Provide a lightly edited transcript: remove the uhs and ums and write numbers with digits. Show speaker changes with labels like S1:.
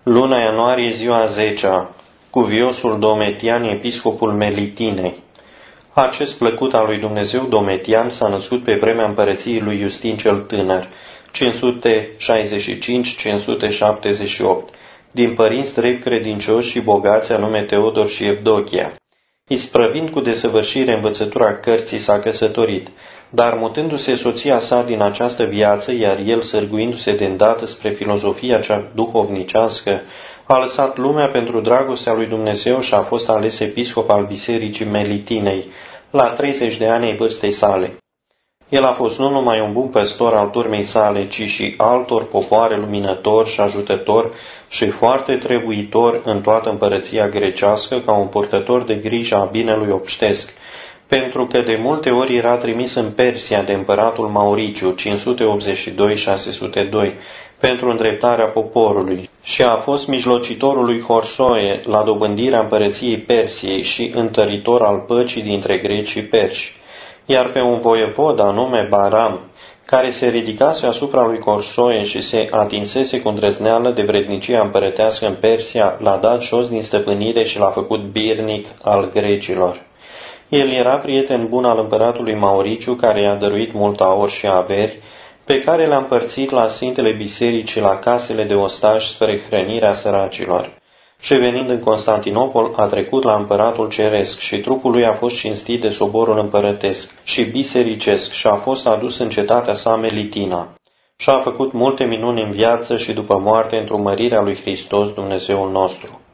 S1: Luna ianuarie, ziua 10-a, cuviosul Domitian, episcopul Melitinei. Acest plăcut al lui Dumnezeu Domitian s-a născut pe vremea împărăției lui Iustin cel Tânăr, 565-578, din părinți drept credincioși și bogați, anume Teodor și Evdochia. Isprăvind cu desăvârșire învățătura cărții, s-a căsătorit, dar mutându-se soția sa din această viață, iar el sârguindu-se de îndată spre filozofia cea duhovnicească, a lăsat lumea pentru dragostea lui Dumnezeu și a fost ales episcop al Bisericii Melitinei, la 30 de ani ai vârstei sale. El a fost nu numai un bun păstor al turmei sale, ci și altor popoare luminător și ajutător și foarte trebuitor în toată împărăția grecească ca un purtător de grijă a binelui obștesc, pentru că de multe ori era trimis în Persia de împăratul Mauriciu, 582-602, pentru îndreptarea poporului, și a fost mijlocitorul lui Horsoe la dobândirea împărăției Persiei și întăritor al păcii dintre greci și perși. Iar pe un voievod anume Baram, care se ridicase asupra lui Horsoe și se atinsese cu îndrăzneală de vrednicia împărătească în Persia, l-a dat jos din stăpânire și l-a făcut birnic al grecilor. El era prieten bun al împăratului Mauriciu, care i-a dăruit mult aur și averi, pe care le-a împărțit la Sfintele Biserici și la casele de ostași spre hrănirea săracilor. Și venind în Constantinopol, a trecut la împăratul ceresc și trupul lui a fost cinstit de soborul împărătesc și bisericesc și a fost adus în cetatea sa Melitina. Și a făcut multe minuni în viață și după moarte într-o mărirea lui Hristos Dumnezeul nostru.